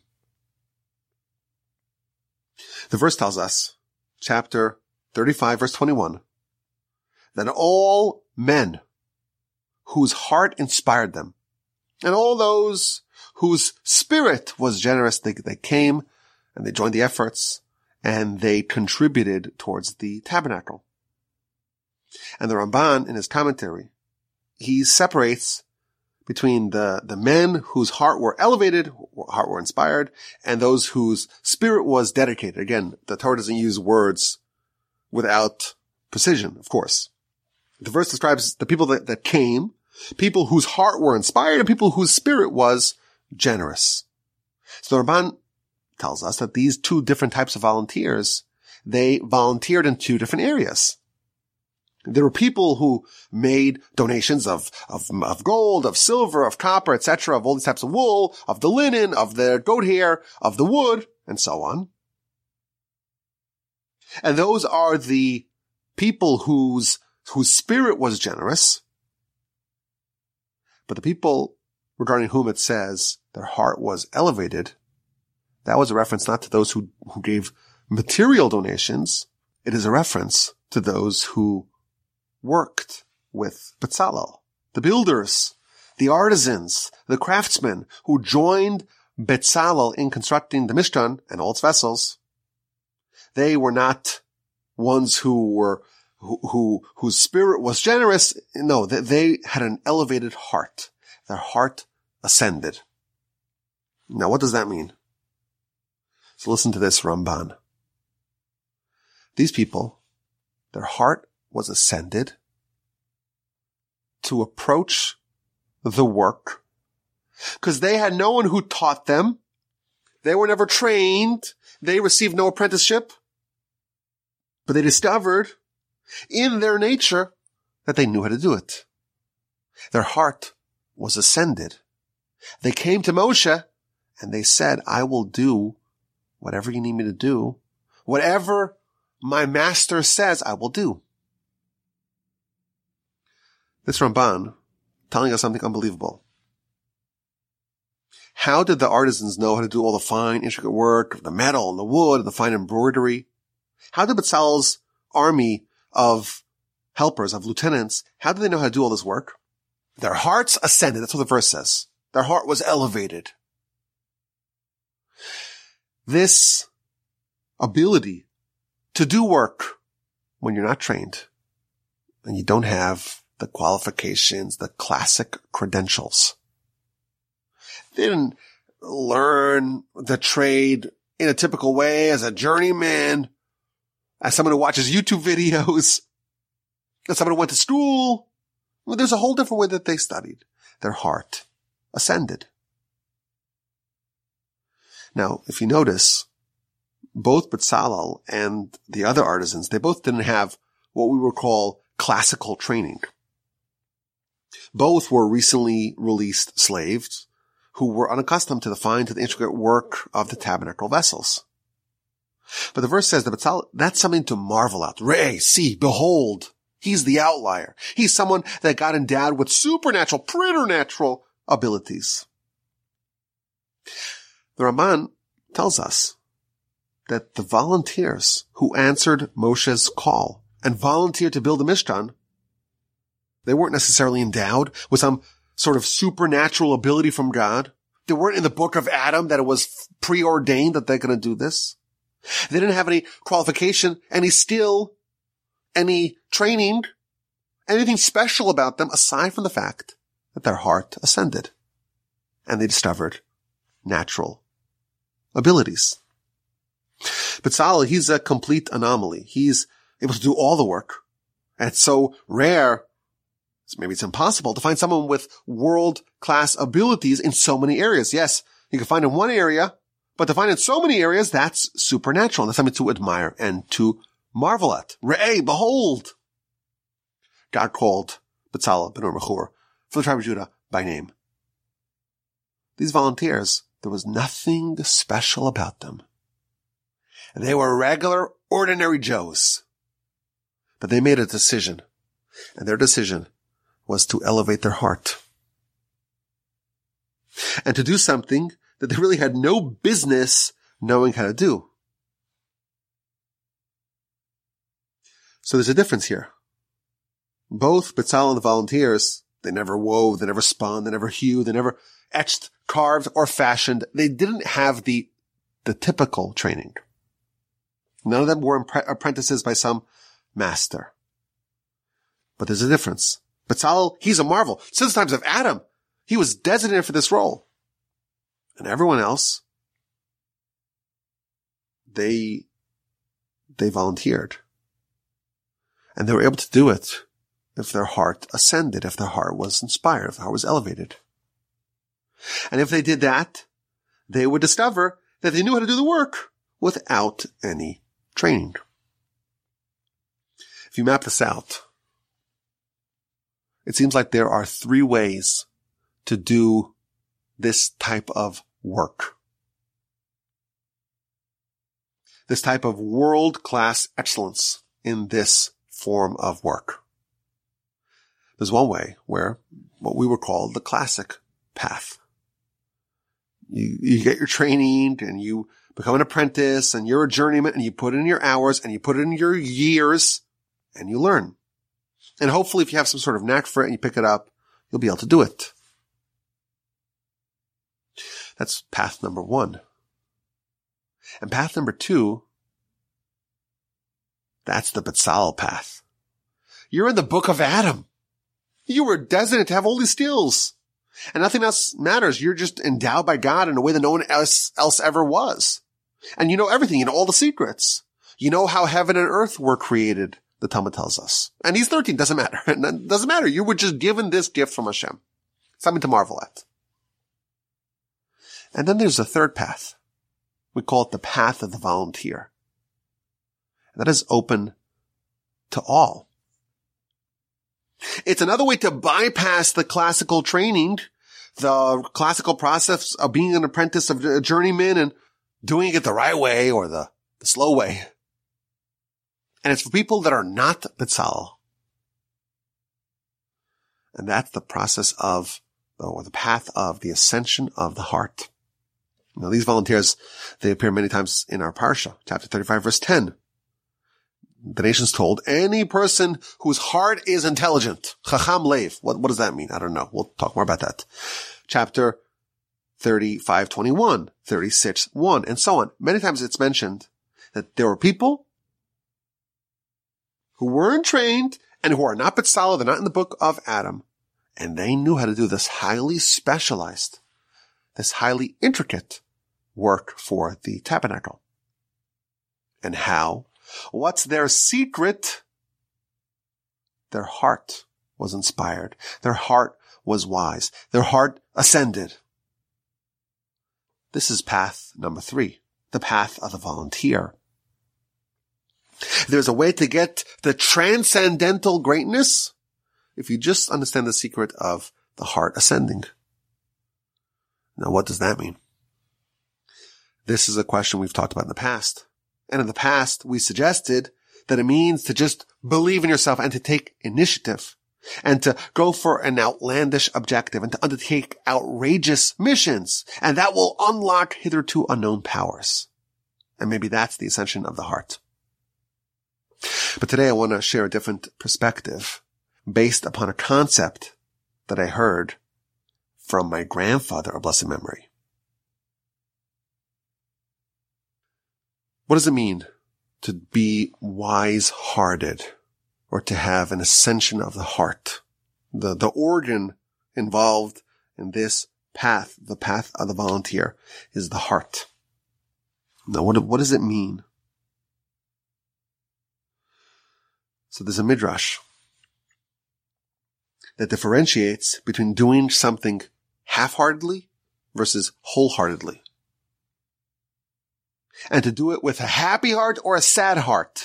The verse tells us, chapter thirty-five, verse twenty-one, that all men whose heart inspired them, and all those whose spirit was generous, they, they came and they joined the efforts and they contributed towards the tabernacle. And the Ramban, in his commentary, he separates between the, the men whose heart were elevated, heart were inspired, and those whose spirit was dedicated. Again, the Torah doesn't use words without precision, of course. The verse describes the people that, that came, people whose heart were inspired, and people whose spirit was generous. So the Ramban tells us that these two different types of volunteers, they volunteered in two different areas. There were people who made donations of, of, of gold, of silver, of copper, et cetera, of all these types of wool, of the linen, of the goat hair, of the wood, and so on. And those are the people whose, whose spirit was generous. But the people regarding whom it says their heart was elevated, that was a reference not to those who, who gave material donations. It is a reference to those who worked with Bezalel, the builders, the artisans, the craftsmen who joined Bezalel in constructing the Mishkan and all its vessels. They were not ones who were who, who whose spirit was generous. No, they, they had an elevated heart. Their heart ascended. Now, what does that mean? So listen to this, Ramban. These people, their heart was ascended to approach the work because they had no one who taught them. They were never trained. They received no apprenticeship, but they discovered in their nature that they knew how to do it. Their heart was ascended. They came to Moshe and they said, I will do whatever you need me to do. Whatever my master says, I will do. This Ramban telling us something unbelievable. How did the artisans know how to do all the fine, intricate work of the metal and the wood and the fine embroidery? How did Bezalel's army of helpers, of lieutenants, how did they know how to do all this work? Their hearts ascended. That's what the verse says. Their heart was elevated. This ability to do work when you're not trained and you don't have the qualifications, the classic credentials. They didn't learn the trade in a typical way as a journeyman, as someone who watches YouTube videos, as someone who went to school. Well, there's a whole different way that they studied. Their heart ascended. Now, if you notice, both Bezalel and the other artisans, they both didn't have what we would call classical training. Both were recently released slaves who were unaccustomed to the fine, to the intricate work of the tabernacle vessels. But the verse says that Bezalel, that's something to marvel at. Re, see, behold, he's the outlier. He's someone that got endowed with supernatural, preternatural abilities. The Ramban tells us that the volunteers who answered Moshe's call and volunteered to build the Mishkan, they weren't necessarily endowed with some sort of supernatural ability from God. They weren't in the book of Adam that it was preordained that they're going to do this. They didn't have any qualification, any skill, any training, anything special about them aside from the fact that their heart ascended and they discovered natural abilities. Bezalel, he's a complete anomaly. He's able to do all the work. And it's so rare, maybe it's impossible, to find someone with world-class abilities in so many areas. Yes, you can find in one area, but to find in so many areas, that's supernatural. That's something to admire and to marvel at. Re'eh, behold! God called Bezalel ben Uri for the tribe of Judah by name. These volunteers, there was nothing special about them. They were regular, ordinary Joes. But they made a decision, and their decision was to elevate their heart. And to do something that they really had no business knowing how to do. So there's a difference here. Both Bezalel and the volunteers, they never wove, they never spun, they never hewed, they never etched, carved, or fashioned. They didn't have the, the typical training. None of them were impre- apprentices by some master. But there's a difference. Bezalel, he's a marvel. Since the times of Adam, he was designated for this role. And everyone else, they, they volunteered. And they were able to do it if their heart ascended, if their heart was inspired, if their heart was elevated. And if they did that, they would discover that they knew how to do the work without any training. If you map this out, it seems like there are three ways to do this type of work. This type of world-class excellence in this form of work. There's one way where what we would call the classic path. You, you get your training and you become an apprentice and you're a journeyman and you put in your hours and you put in your years and you learn. And hopefully if you have some sort of knack for it and you pick it up, you'll be able to do it. That's path number one. And path number two, that's the Bezalel path. You're in the book of Adam. You were destined to have all these skills. And nothing else matters. You're just endowed by God in a way that no one else, else ever was. And you know everything. You know all the secrets. You know how heaven and earth were created, the Talmud tells us. And he's thirteen. Doesn't matter. It doesn't matter. You were just given this gift from Hashem. Something to marvel at. And then there's a third path. We call it the path of the volunteer. And that is open to all. It's another way to bypass the classical training, the classical process of being an apprentice of a journeyman and doing it the right way or the, the slow way. And it's for people that are not Bezalel. And that's the process of, or the path of the ascension of the heart. Now these volunteers, they appear many times in our parsha, chapter thirty-five, verse ten. The nation's told any person whose heart is intelligent. Chacham leiv. What, what does that mean? I don't know. We'll talk more about that. Chapter thirty-five, twenty-one, thirty-six, one, and so on. Many times it's mentioned that there were people who weren't trained and who are not Bezalel, they're not in the book of Adam, and they knew how to do this highly specialized, this highly intricate work for the tabernacle. And how? What's their secret? Their heart was inspired. Their heart was wise. Their heart ascended. This is path number three, the path of the volunteer. There's a way to get the transcendental greatness if you just understand the secret of the heart ascending. Now, what does that mean? This is a question we've talked about in the past. And in the past, we suggested that it means to just believe in yourself and to take initiative and to go for an outlandish objective and to undertake outrageous missions. And that will unlock hitherto unknown powers. And maybe that's the ascension of the heart. But today I want to share a different perspective based upon a concept that I heard from my grandfather of blessed memory. What does it mean to be wise-hearted or to have an ascension of the heart? The, the organ involved in this path, the path of the volunteer, is the heart. Now, what, what does it mean? So there's a midrash that differentiates between doing something half-heartedly versus wholeheartedly. And to do it with a happy heart or a sad heart.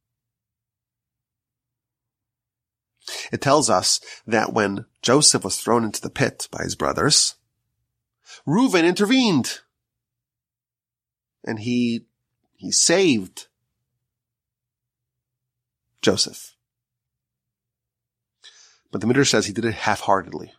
It tells us that when Joseph was thrown into the pit by his brothers, Reuben intervened. And he, he saved Joseph. But the Midrash says he did it half-heartedly.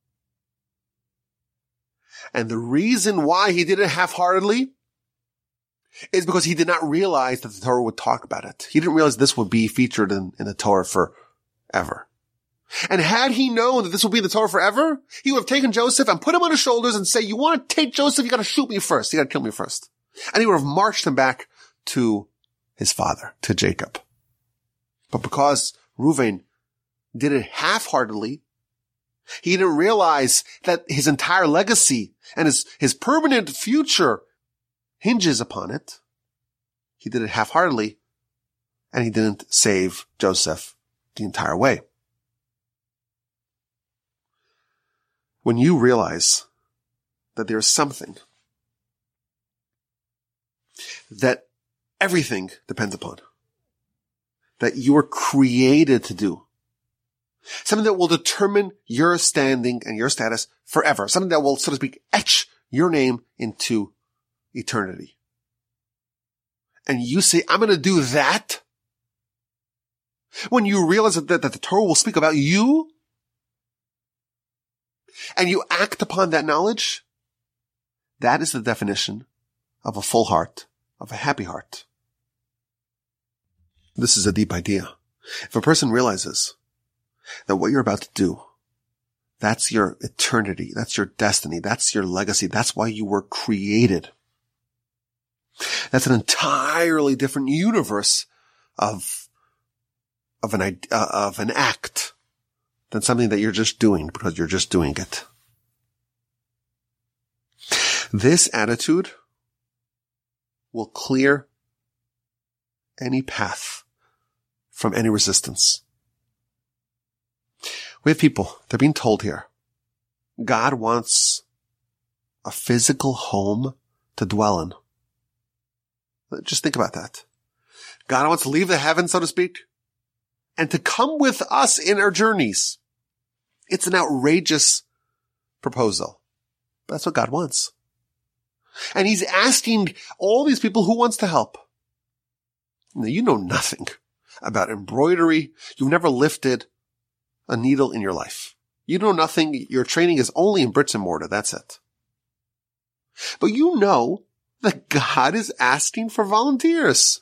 And the reason why he did it half-heartedly is because he did not realize that the Torah would talk about it. He didn't realize this would be featured in, in the Torah forever. And had he known that this would be in the Torah forever, he would have taken Joseph and put him on his shoulders and say, you want to take Joseph, you got to shoot me first. You got to kill me first. And he would have marched him back to his father, to Jacob. But because Reuven did it half-heartedly, he didn't realize that his entire legacy and his, his permanent future hinges upon it. He did it half-heartedly, and he didn't save Joseph the entire way. When you realize that there's something that everything depends upon, that you were created to do, something that will determine your standing and your status forever, something that will, so to speak, etch your name into eternity. And you say, I'm going to do that. When you realize that, that, that the Torah will speak about you, and you act upon that knowledge, that is the definition of a full heart, of a happy heart. This is a deep idea. If a person realizes that what you're about to do, that's your eternity, that's your destiny, that's your legacy, that's why you were created. That's an entirely different universe of, of an, uh, of an act than something that you're just doing because you're just doing it. This attitude will clear any path from any resistance. We have people, they're being told here, God wants a physical home to dwell in. Just think about that. God wants to leave the heavens, so to speak, and to come with us in our journeys. It's an outrageous proposal. But that's what God wants. And he's asking all these people who wants to help. Now, you know nothing about embroidery. You've never lifted a needle in your life. You know nothing. Your training is only in bricks and mortar. That's it. But you know that God is asking for volunteers.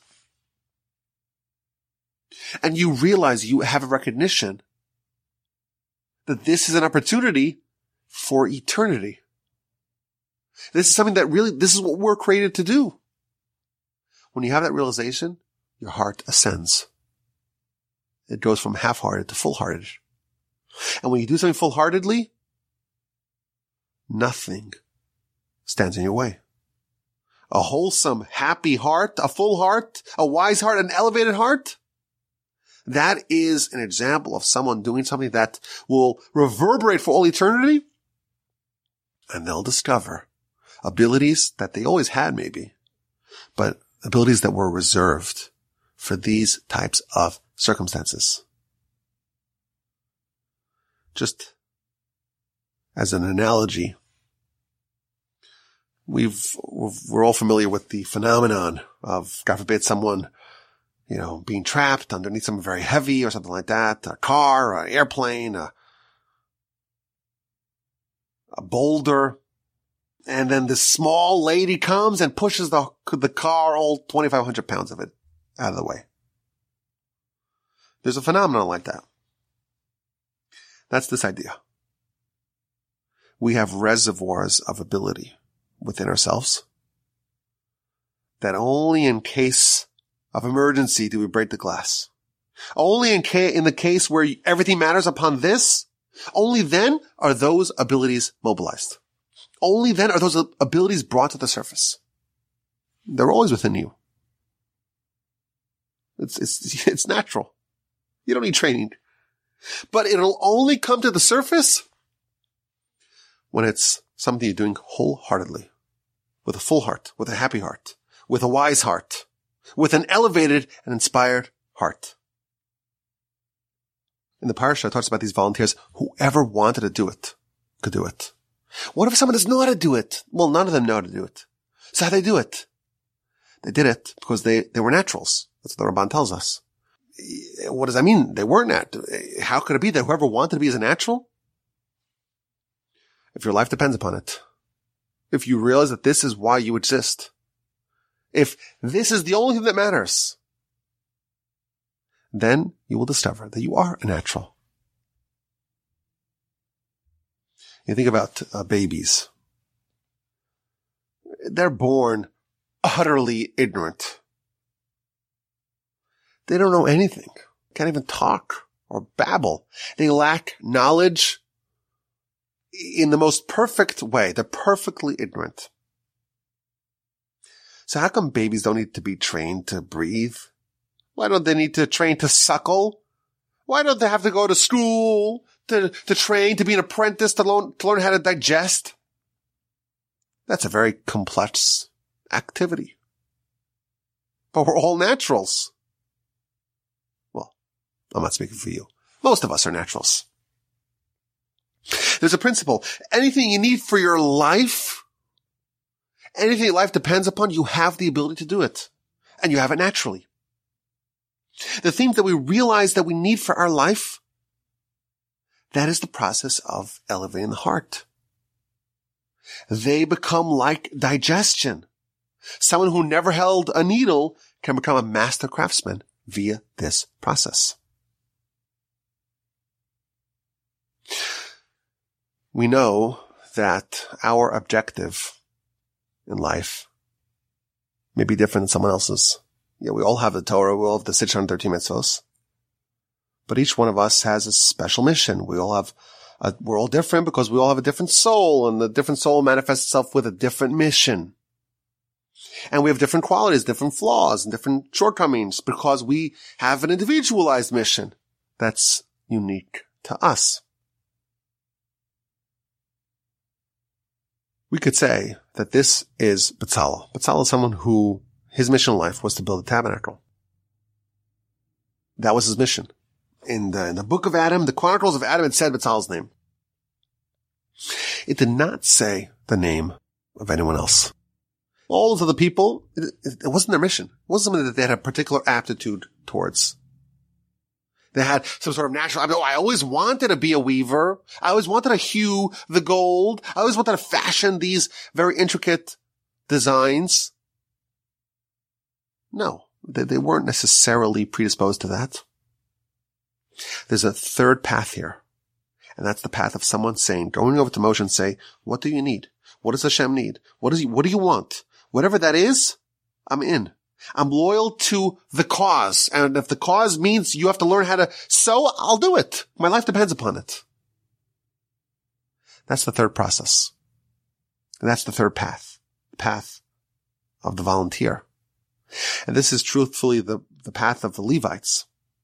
And you realize you have a recognition that this is an opportunity for eternity. This is something that really, this is what we're created to do. When you have that realization, your heart ascends. It goes from half-hearted to full-hearted. And when you do something full-heartedly, nothing stands in your way. A wholesome, happy heart, a full heart, a wise heart, an elevated heart, that is an example of someone doing something that will reverberate for all eternity, and they'll discover abilities that they always had maybe, but abilities that were reserved for these types of circumstances. Just as an analogy, we've, we're all familiar with the phenomenon of, God forbid, someone, you know, being trapped underneath something very heavy or something like that, a car, or an airplane, a, a boulder, and then this small lady comes and pushes the, the car, all twenty-five hundred pounds of it, out of the way. There's a phenomenon like that. That's this idea. We have reservoirs of ability within ourselves that only in case of emergency do we break the glass. Only in, ca- in the case where everything matters upon this, only then are those abilities mobilized. Only then are those abilities brought to the surface. They're always within you. It's, it's, it's natural. You don't need training. But it'll only come to the surface when it's something you're doing wholeheartedly, with a full heart, with a happy heart, with a wise heart, with an elevated and inspired heart. In the parasha, it talks about these volunteers. Whoever wanted to do it could do it. What if someone doesn't know how to do it? Well, none of them know how to do it. So how do they do it? They did it because they, they were naturals. That's what the Ramban tells us. What does that mean? They weren't nat. How could it be that whoever wanted to be is a natural? If your life depends upon it. If you realize that this is why you exist. If this is the only thing that matters, then you will discover that you are a natural. You think about uh, babies. They're born utterly ignorant. They don't know anything. Can't even talk or babble. They lack knowledge in the most perfect way. They're perfectly ignorant. So how come babies don't need to be trained to breathe? Why don't they need to train to suckle? Why don't they have to go to school to, to train to be an apprentice to learn, to learn how to digest? That's a very complex activity. But we're all naturals. Well, I'm not speaking for you. Most of us are naturals. There's a principle. Anything you need for your life, anything your life depends upon, you have the ability to do it. And you have it naturally. The things that we realize that we need for our life, that is the process of elevating the heart. They become like digestion. Someone who never held a needle can become a master craftsman via this process. We know that our objective in life may be different than someone else's. Yeah, we all have the Torah, we all have the six hundred thirteen mitzvos. But each one of us has a special mission. We all have, a, we're all different because we all have a different soul, and the different soul manifests itself with a different mission. And we have different qualities, different flaws, and different shortcomings because we have an individualized mission that's unique to us. We could say that this is Bezalel. Bezalel is someone who his mission in life was to build a tabernacle. That was his mission. In the, in the book of Adam, the Chronicles of Adam, it said Bezalel's name. It did not say the name of anyone else. All of the people, it, it wasn't their mission. It wasn't something that they had a particular aptitude towards. They had some sort of natural, I mean, oh, I always wanted to be a weaver. I always wanted to hew the gold. I always wanted to fashion these very intricate designs. No, they, they weren't necessarily predisposed to that. There's a third path here. And that's the path of someone saying, going over to Moshe and say, what do you need? What does Hashem need? What does he, what do you want? Whatever that is, I'm in. I'm loyal to the cause. And if the cause means you have to learn how to sew, I'll do it. My life depends upon it. That's the third process. And that's the third path. The path of the volunteer. And this is truthfully the, the path of the Levites.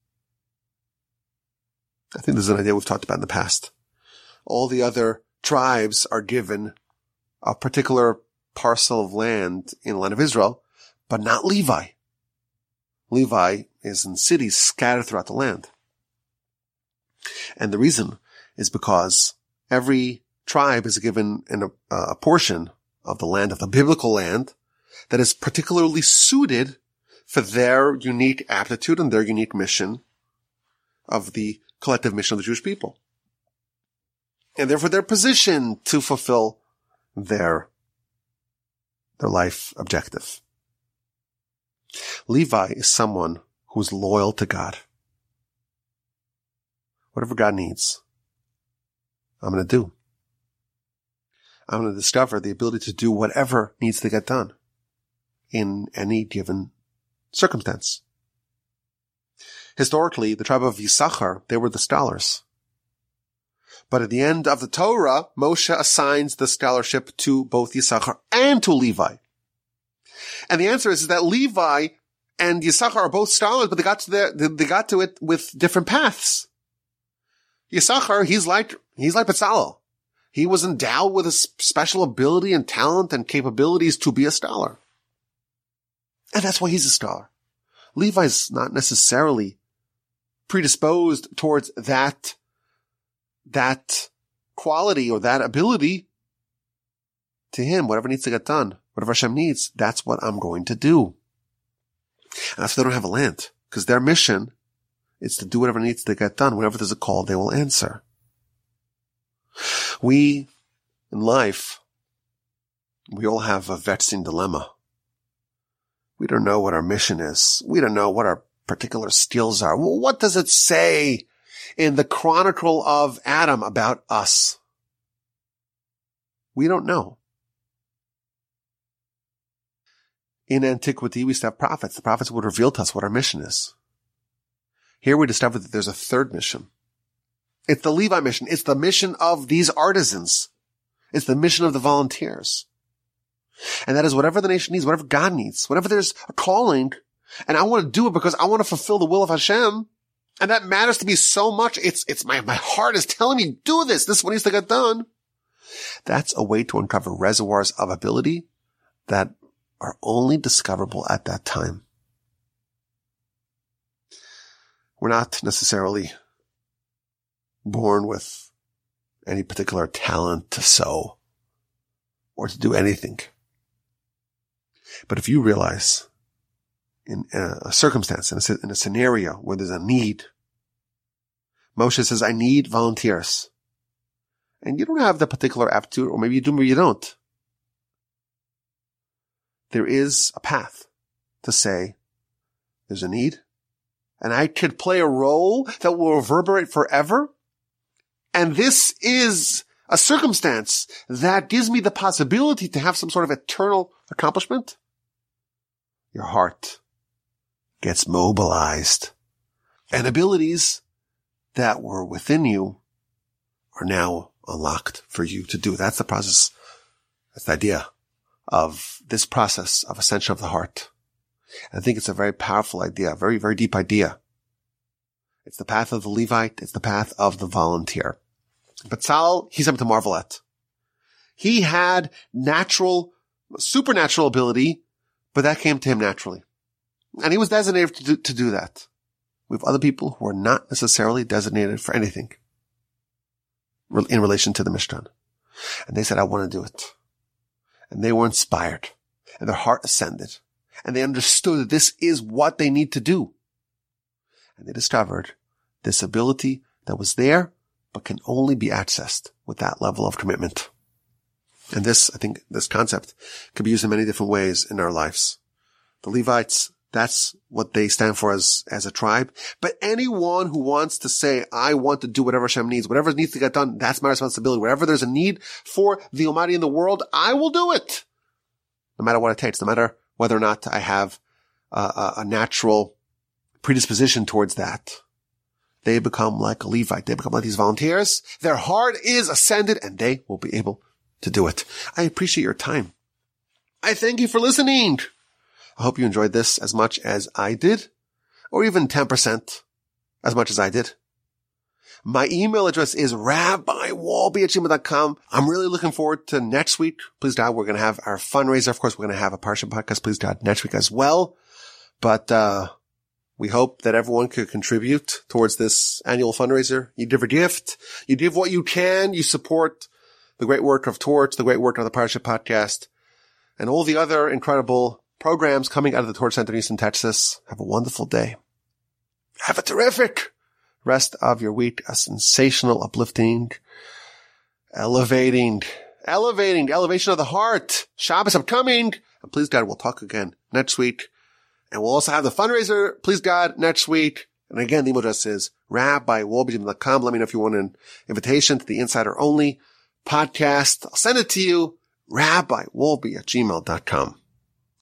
I think this is an idea we've talked about in the past. All the other tribes are given a particular parcel of land in the land of Israel, but not Levi. Levi is in cities scattered throughout the land. And the reason is because every tribe is given an, a, a portion of the land, of the biblical land, that is particularly suited for their unique aptitude and their unique mission of the collective mission of the Jewish people. And therefore they're positioned to fulfill their, their life objective. Levi is someone who is loyal to God. Whatever God needs, I'm going to do. I'm going to discover the ability to do whatever needs to get done in any given circumstance. Historically, the tribe of Yisachar, they were the scholars. But at the end of the Torah, Moshe assigns the scholarship to both Yisachar and to Levi. And the answer is, is that Levi and Yisachar are both scholars, but they got to their, they got to it with different paths. Yisachar, he's like, he's like Bezalel. He was endowed with a special ability and talent and capabilities to be a scholar. And that's why he's a scholar. Levi's not necessarily predisposed towards that, that quality or that ability. To him, whatever needs to get done, whatever Hashem needs, that's what I'm going to do. And that's why they don't have a land, because their mission is to do whatever needs to get done. Whenever there's a call, they will answer. We, in life, we all have a vexing dilemma. We don't know what our mission is. We don't know what our particular skills are. Well, what does it say in the Chronicle of Adam about us? We don't know. In antiquity, we used to have prophets. The prophets would reveal to us what our mission is. Here we discover that there's a third mission. It's the Levi mission. It's the mission of these artisans. It's the mission of the volunteers. And that is whatever the nation needs, whatever God needs, whatever there's a calling, and I want to do it because I want to fulfill the will of Hashem, and that matters to me so much. It's, it's my, my heart is telling me, do this. This is what needs to get done. That's a way to uncover reservoirs of ability that are only discoverable at that time. We're not necessarily born with any particular talent to sew or to do anything. But if you realize in a circumstance, in a, in a scenario where there's a need, Moshe says, I need volunteers. And you don't have the particular aptitude, or maybe you do, maybe you don't. There is a path to say, there's a need, and I could play a role that will reverberate forever. And this is a circumstance that gives me the possibility to have some sort of eternal accomplishment. Your heart gets mobilized, and abilities that were within you are now unlocked for you to do. That's the process. That's the idea of this process of ascension of the heart. And I think it's a very powerful idea, a very, very deep idea. It's the path of the Levite. It's the path of the volunteer. Bezalel, he's something to marvel at. He had natural, supernatural ability, but that came to him naturally. And he was designated to do, to do that. We have other people who are not necessarily designated for anything in relation to the Mishkan. And they said, I want to do it. And they were inspired. And their heart ascended. And they understood that this is what they need to do. And they discovered this ability that was there, but can only be accessed with that level of commitment. And this, I think, this concept could be used in many different ways in our lives. The Levites, that's what they stand for as, as a tribe. But anyone who wants to say, I want to do whatever Hashem needs, whatever needs to get done, that's my responsibility. Wherever there's a need for the Almighty in the world, I will do it. No matter what it takes, no matter whether or not I have a, a natural predisposition towards that. They become like a Levite. They become like these volunteers. Their heart is ascended and they will be able to do it. I appreciate your time. I thank you for listening. I hope you enjoyed this as much as I did, or even ten percent as much as I did. My email address is rabbiwolbe at gmail dot com. I'm really looking forward to next week. Please God, we're going to have our fundraiser. Of course, we're going to have a Parsha podcast, please God, next week as well. But, uh, we hope that everyone could contribute towards this annual fundraiser. You give a gift. You give what you can. You support the great work of Torch, the great work of the Parsha podcast, and all the other incredible programs coming out of the Torch Center in Houston, Texas. Have a wonderful day. Have a terrific rest of your week. A sensational, uplifting, elevating, elevating, elevation of the heart. Shabbos upcoming. And please God, we'll talk again next week. And we'll also have the fundraiser, please God, next week. And again, the email address is rabbi wolbe at gmail dot com. Let me know if you want an invitation to the Insider Only podcast. I'll send it to you, rabbi wolbe at gmail dot com.